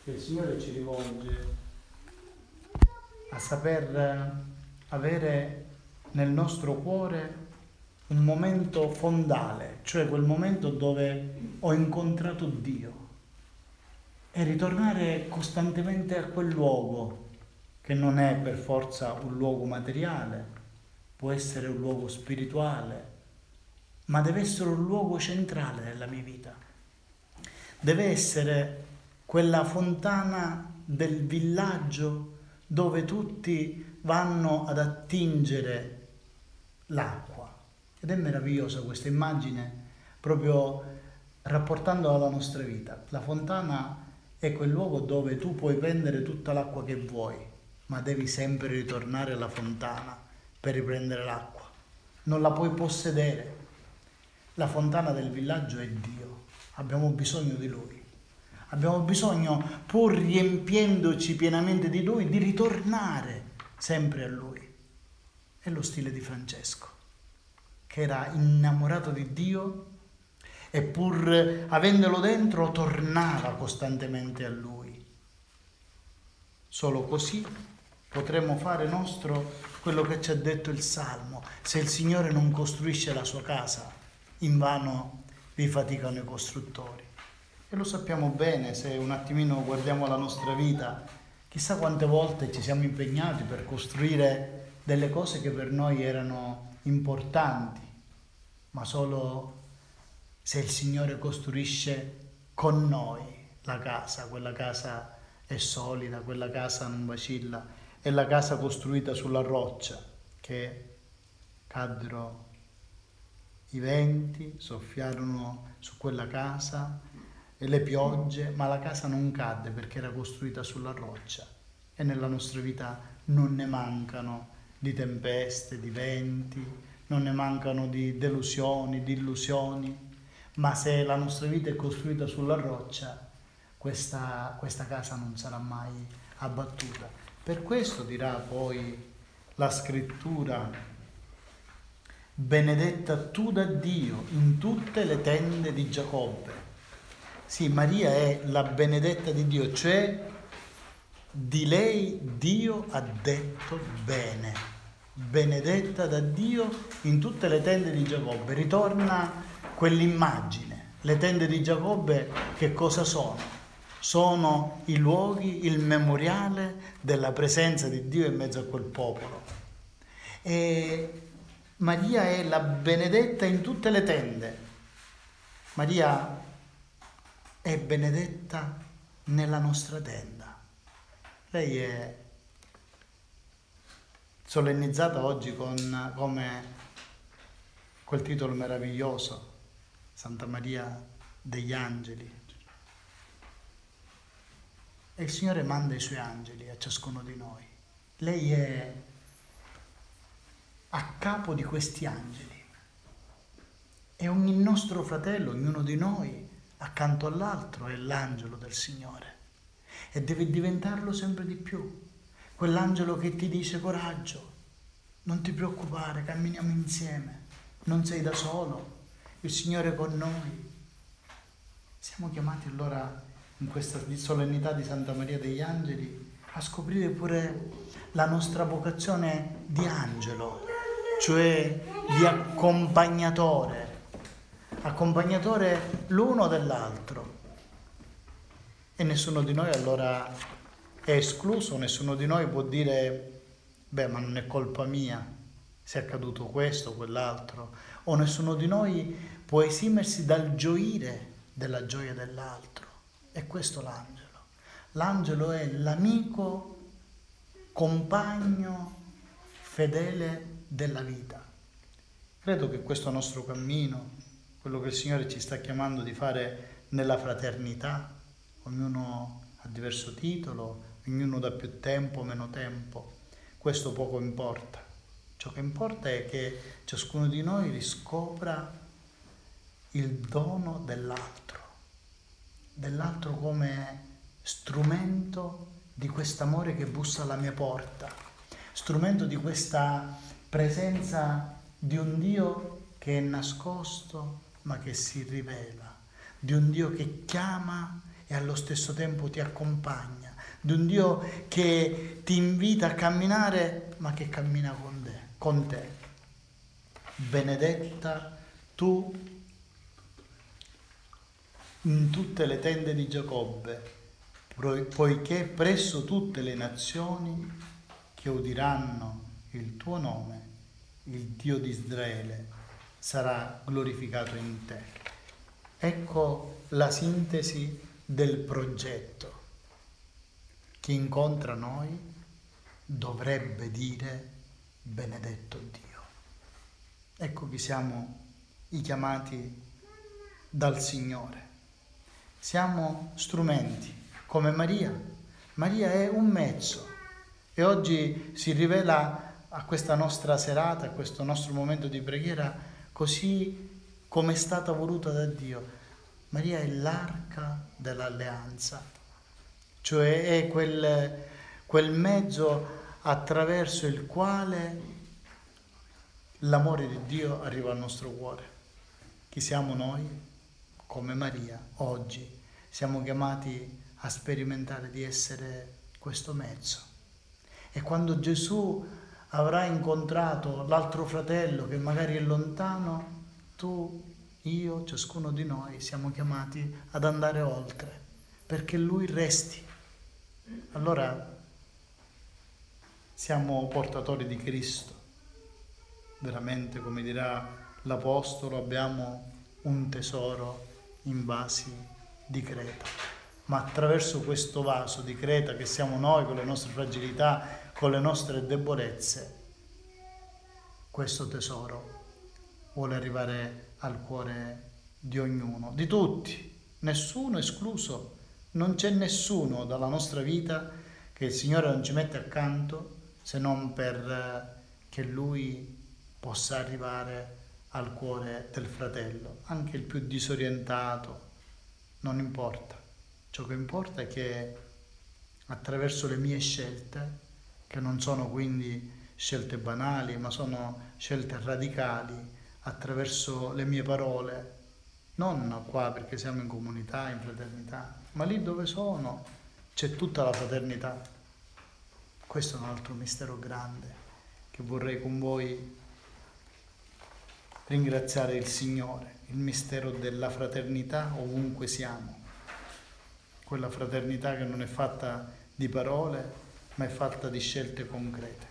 che il Signore ci rivolge a saper avere nel nostro cuore un momento fondale, cioè quel momento dove ho incontrato Dio, e ritornare costantemente a quel luogo, che non è per forza un luogo materiale, può essere un luogo spirituale, ma deve essere un luogo centrale nella mia vita. Deve essere quella fontana del villaggio dove tutti vanno ad attingere l'acqua. Ed è meravigliosa questa immagine, proprio rapportandola alla nostra vita. La fontana è quel luogo dove tu puoi prendere tutta l'acqua che vuoi, ma devi sempre ritornare alla fontana per riprendere l'acqua. Non la puoi possedere. La fontana del villaggio è Dio. Abbiamo bisogno di Lui. Abbiamo bisogno, pur riempiendoci pienamente di Lui, di ritornare sempre a Lui. È lo stile di Francesco, che era innamorato di Dio e pur avendolo dentro tornava costantemente a Lui. Solo così potremo fare nostro quello che ci ha detto il Salmo: se il Signore non costruisce la sua casa, invano vi faticano i costruttori. E lo sappiamo bene, se un attimino guardiamo la nostra vita, chissà quante volte ci siamo impegnati per costruire delle cose che per noi erano importanti, ma solo se il Signore costruisce con noi la casa, quella casa è solida, quella casa non vacilla, è la casa costruita sulla roccia, che caddero i venti, soffiarono su quella casa e le piogge, ma la casa non cadde perché era costruita sulla roccia. E nella nostra vita non ne mancano di tempeste, di venti, non ne mancano di delusioni, di illusioni, ma se la nostra vita è costruita sulla roccia, questa casa non sarà mai abbattuta. Per questo dirà poi la scrittura: benedetta tu da Dio in tutte le tende di Giacobbe. Sì, Maria è la benedetta di Dio, cioè di lei Dio ha detto bene. Benedetta da Dio in tutte le tende di Giacobbe. Ritorna quell'immagine. Le tende di Giacobbe che cosa sono? Sono i luoghi, il memoriale della presenza di Dio in mezzo a quel popolo. E Maria è la benedetta in tutte le tende. Maria è benedetta nella nostra tenda. Lei è solennizzata oggi come quel titolo meraviglioso, Santa Maria degli Angeli. E il Signore manda i Suoi angeli a ciascuno di noi. Lei è a capo di questi angeli. E ogni nostro fratello, ognuno di noi, accanto all'altro, è l'angelo del Signore. E deve diventarlo sempre di più. Quell'angelo che ti dice: coraggio, non ti preoccupare, camminiamo insieme, non sei da solo, il Signore è con noi. Siamo chiamati allora, in questa solennità di Santa Maria degli Angeli, a scoprire pure la nostra vocazione di angelo, cioè di accompagnatore l'uno dell'altro. E nessuno di noi allora è escluso, nessuno di noi può dire: beh, ma non è colpa mia se è accaduto questo o quell'altro, o nessuno di noi può esimersi dal gioire della gioia dell'altro. E questo l'angelo. L'angelo è l'amico, compagno fedele della vita. Credo che questo nostro cammino, quello che il Signore ci sta chiamando di fare nella fraternità, ognuno ha diverso titolo, ognuno da più tempo o meno tempo, questo poco importa. Ciò che importa è che ciascuno di noi riscopra il dono dell'altro come strumento di quest'amore che bussa alla mia porta, strumento di questa presenza di un Dio che è nascosto ma che si rivela, di un Dio che chiama e allo stesso tempo ti accompagna, di un Dio che ti invita a camminare, ma che cammina con te. Benedetta tu in tutte le tende di Giacobbe, poiché presso tutte le nazioni che udiranno il tuo nome, il Dio di Israele sarà glorificato in te. Ecco la sintesi del progetto. Chi incontra noi dovrebbe dire benedetto Dio. Ecco chi siamo i chiamati dal Signore. Siamo strumenti, come Maria. Maria è un mezzo e oggi si rivela a questa nostra serata, a questo nostro momento di preghiera, così come è stata voluta da Dio. Maria è l'arca dell'alleanza, cioè è quel mezzo attraverso il quale l'amore di Dio arriva al nostro cuore. Chi siamo noi? Come Maria, oggi siamo chiamati a sperimentare di essere questo mezzo. E quando Gesù avrà incontrato l'altro fratello che magari è lontano, tu, io, ciascuno di noi siamo chiamati ad andare oltre, perché Lui resti. Allora siamo portatori di Cristo. Veramente, come dirà l'Apostolo, abbiamo un tesoro in vasi di Creta. Ma attraverso questo vaso di Creta che siamo noi, con le nostre fragilità, con le nostre debolezze, questo tesoro vuole arrivare al cuore di ognuno, di tutti, nessuno escluso. Non c'è nessuno dalla nostra vita che il Signore non ci mette accanto se non per che Lui possa arrivare al cuore del fratello, anche il più disorientato, non importa. Ciò che importa è che attraverso le mie scelte, che non sono quindi scelte banali, ma sono scelte radicali, attraverso le mie parole, non qua perché siamo in comunità, in fraternità, ma lì dove sono c'è tutta la fraternità. Questo è un altro mistero grande che vorrei con voi ringraziare il Signore, il mistero della fraternità ovunque siamo. Quella fraternità che non è fatta di parole, ma è fatta di scelte concrete.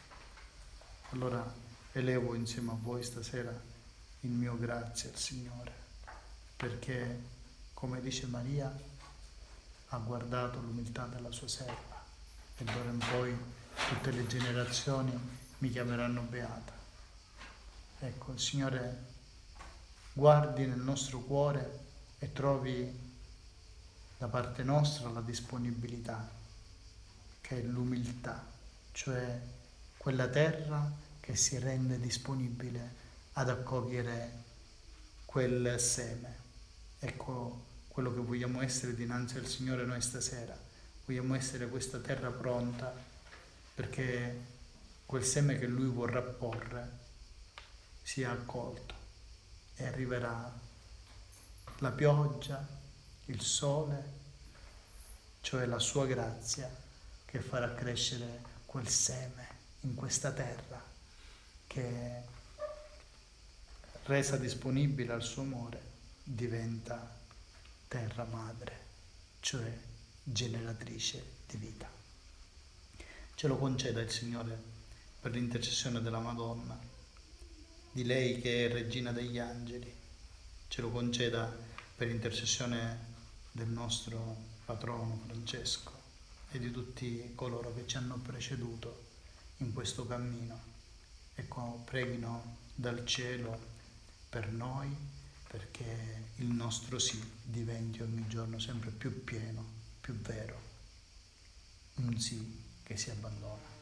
Allora elevo insieme a voi stasera il mio grazie al Signore, perché, come dice Maria, ha guardato l'umiltà della sua serva e d'ora in poi tutte le generazioni mi chiameranno beata. Ecco, il Signore guardi nel nostro cuore e trovi da parte nostra la disponibilità, che è l'umiltà, cioè quella terra che si rende disponibile ad accogliere quel seme. Ecco quello che vogliamo essere dinanzi al Signore noi stasera. Vogliamo essere questa terra pronta perché quel seme che Lui vorrà porre sia accolto e arriverà la pioggia, il sole, cioè la sua grazia che farà crescere quel seme in questa terra che, resa disponibile al suo amore, diventa terra madre, cioè generatrice di vita. Ce lo conceda il Signore per l'intercessione della Madonna, di lei che è regina degli angeli. Ce lo conceda per l'intercessione del nostro patrono Francesco e di tutti coloro che ci hanno preceduto in questo cammino. Ecco, preghino dal cielo per noi, perché il nostro sì diventi ogni giorno sempre più pieno, più vero, un sì che si abbandona.